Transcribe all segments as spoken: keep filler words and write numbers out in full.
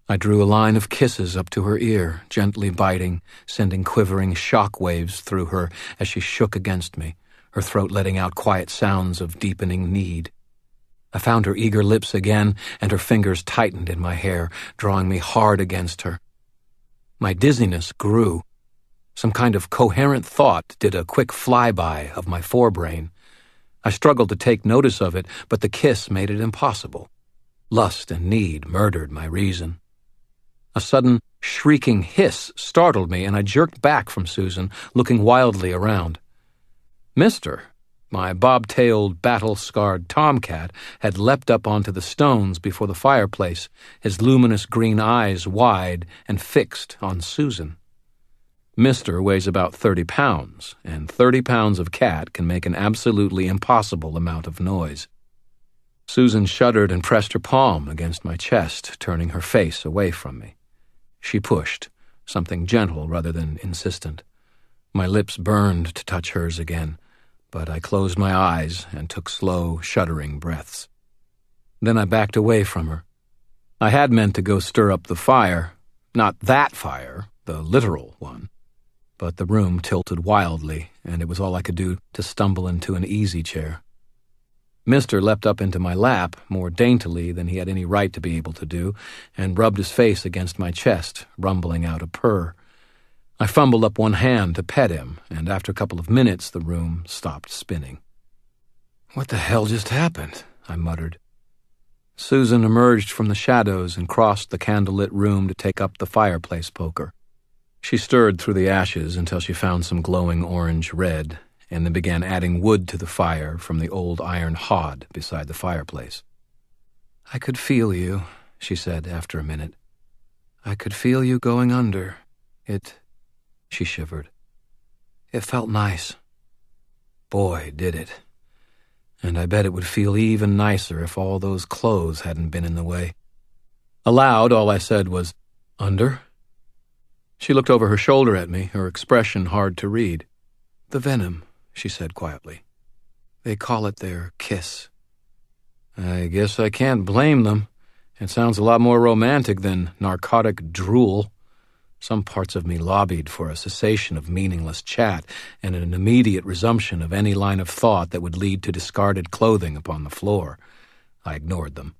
I drew a line of kisses up to her ear, gently biting, sending quivering shock waves through her as she shook against me, her throat letting out quiet sounds of deepening need. I found her eager lips again, and her fingers tightened in my hair, drawing me hard against her. My dizziness grew. Some kind of coherent thought did a quick flyby of my forebrain. I struggled to take notice of it, but the kiss made it impossible. Lust and need murdered my reason. A sudden, shrieking hiss startled me, and I jerked back from Susan, looking wildly around. Mister, my bob-tailed, battle-scarred tomcat, had leapt up onto the stones before the fireplace, his luminous green eyes wide and fixed on Susan. Mister weighs about thirty pounds, and thirty pounds of cat can make an absolutely impossible amount of noise. Susan shuddered and pressed her palm against my chest, turning her face away from me. She pushed, something gentle rather than insistent. My lips burned to touch hers again, but I closed my eyes and took slow, shuddering breaths. Then I backed away from her. I had meant to go stir up the fire, not that fire, the literal one. But the room tilted wildly, and it was all I could do to stumble into an easy chair. Mister leapt up into my lap, more daintily than he had any right to be able to do, and rubbed his face against my chest, rumbling out a purr. I fumbled up one hand to pet him, and after a couple of minutes the room stopped spinning. "What the hell just happened?" I muttered. Susan emerged from the shadows and crossed the candlelit room to take up the fireplace poker. She stirred through the ashes until she found some glowing orange red, and then began adding wood to the fire from the old iron hod beside the fireplace. "I could feel you," she said after a minute. "I could feel you going under. It..." She shivered. "It felt nice." Boy, did it. And I bet it would feel even nicer if all those clothes hadn't been in the way. Aloud, all I said was, "Under?" She looked over her shoulder at me, her expression hard to read. "The venom," she said quietly. "They call it their kiss." I guess I can't blame them. It sounds a lot more romantic than narcotic drool. Some parts of me lobbied for a cessation of meaningless chat and an immediate resumption of any line of thought that would lead to discarded clothing upon the floor. I ignored them.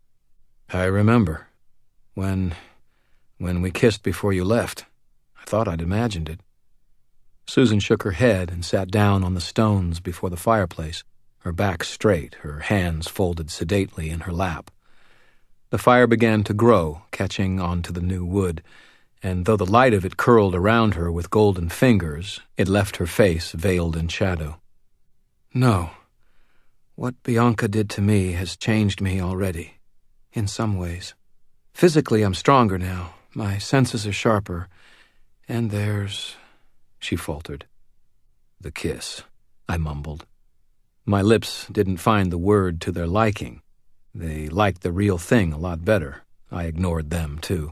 "I remember. When... when we kissed before you left. I thought I'd imagined it." Susan shook her head and sat down on the stones before the fireplace, her back straight, her hands folded sedately in her lap. The fire began to grow, catching onto the new wood, and though the light of it curled around her with golden fingers, it left her face veiled in shadow. "No. What Bianca did to me has changed me already, in some ways. Physically, I'm stronger now. My senses are sharper. And there's..." She faltered. "The kiss," I mumbled. My lips didn't find the word to their liking. They liked the real thing a lot better. I ignored them, too.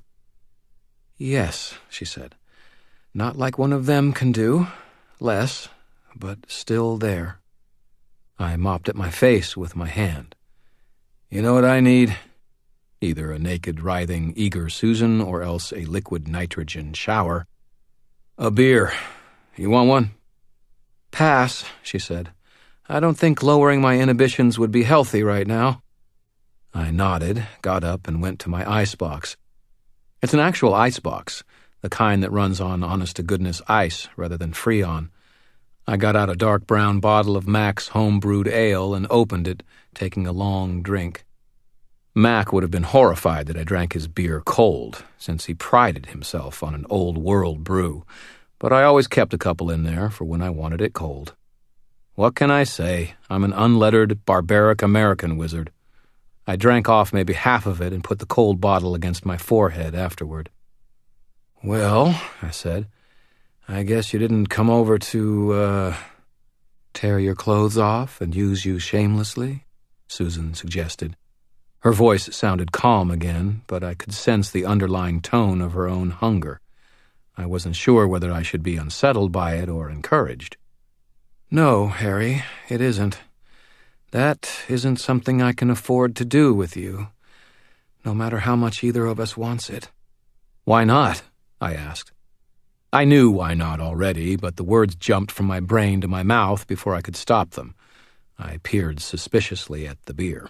"Yes," she said. "Not like one of them can do. Less, but still there." I mopped at my face with my hand. "You know what I need? Either a naked, writhing, eager Susan or else a liquid nitrogen shower. A beer. You want one?" "Pass," she said. "I don't think lowering my inhibitions would be healthy right now." I nodded, got up, and went to my icebox. It's an actual icebox, the kind that runs on honest-to-goodness ice rather than Freon. I got out a dark brown bottle of Mac's home-brewed ale and opened it, taking a long drink. Mac would have been horrified that I drank his beer cold, since he prided himself on an old-world brew, but I always kept a couple in there for when I wanted it cold. What can I say? I'm an unlettered, barbaric American wizard. I drank off maybe half of it and put the cold bottle against my forehead afterward. "Well," I said, "I guess you didn't come over to, uh, tear your clothes off and use you shamelessly?" Susan suggested. Her voice sounded calm again, but I could sense the underlying tone of her own hunger. I wasn't sure whether I should be unsettled by it or encouraged. "No, Harry, it isn't. That isn't something I can afford to do with you. no matter how much either of us wants it." "Why not?" I asked. I knew why not already, but the words jumped from my brain to my mouth before I could stop them. I peered suspiciously at the beer.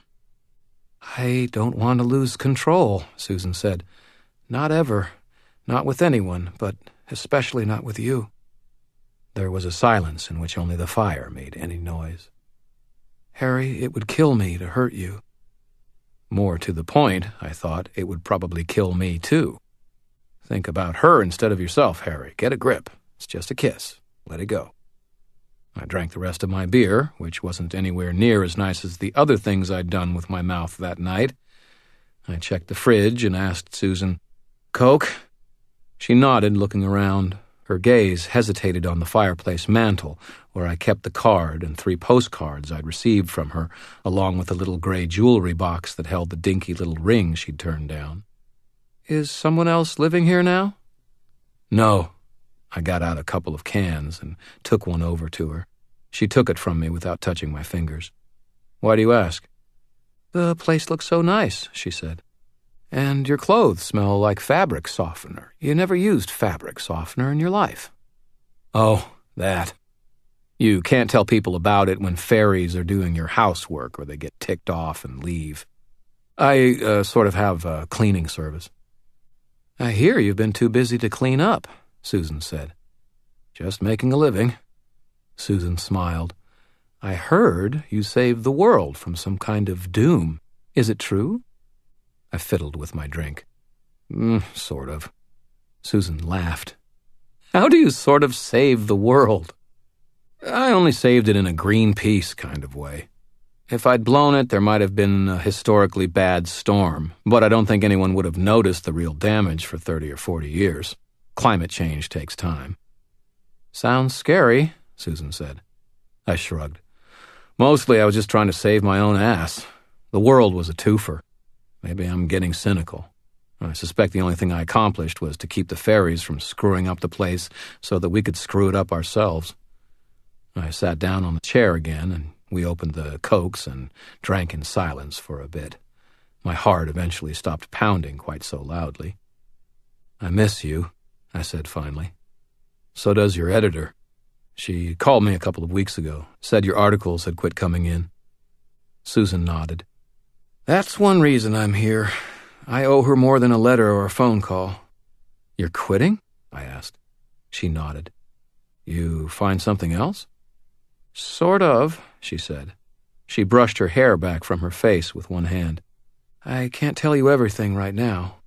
"I don't want to lose control," Susan said. "Not ever. Not with anyone, but especially not with you." There was a silence in which only the fire made any noise. "Harry, it would kill me to hurt you." More to the point, I thought, it would probably kill me too. "Think about her instead of yourself, Harry. Get a grip. It's just a kiss. Let it go." I drank the rest of my beer, which wasn't anywhere near as nice as the other things I'd done with my mouth that night. I checked the fridge and asked Susan, "Coke?" She nodded, looking around. Her gaze hesitated on the fireplace mantel, where I kept the card and three postcards I'd received from her, along with the little gray jewelry box that held the dinky little ring she'd turned down. "Is someone else living here now?" "No." I got out a couple of cans and took one over to her. She took it from me without touching my fingers. "Why do you ask?" "The place looks so nice," she said. "And your clothes smell like fabric softener. You never used fabric softener in your life." "Oh, that. You can't tell people about it when fairies are doing your housework or they get ticked off and leave. I uh, sort of have a cleaning service." "I hear you've been too busy to clean up," Susan said. "Just making a living." Susan smiled. "I heard you saved the world from some kind of doom. Is it true?" I fiddled with my drink. Mm, sort of. Susan laughed. "How do you sort of save the world?" "I only saved it in a Greenpeace kind of way. If I'd blown it, there might have been a historically bad storm, but I don't think anyone would have noticed the real damage for thirty or forty years. Climate change takes time." "Sounds scary," Susan said. I shrugged. "Mostly I was just trying to save my own ass. The world was a twofer. Maybe I'm getting cynical. I suspect the only thing I accomplished was to keep the fairies from screwing up the place so that we could screw it up ourselves." I sat down on the chair again, and we opened the Cokes and drank in silence for a bit. My heart eventually stopped pounding quite so loudly. "I miss you," I said finally. "So does your editor. She called me a couple of weeks ago, said your articles had quit coming in." Susan nodded. "That's one reason I'm here. I owe her more than a letter or a phone call." "You're quitting?" I asked. She nodded. "You find something else?" "Sort of," she said. She brushed her hair back from her face with one hand. "I can't tell you everything right now.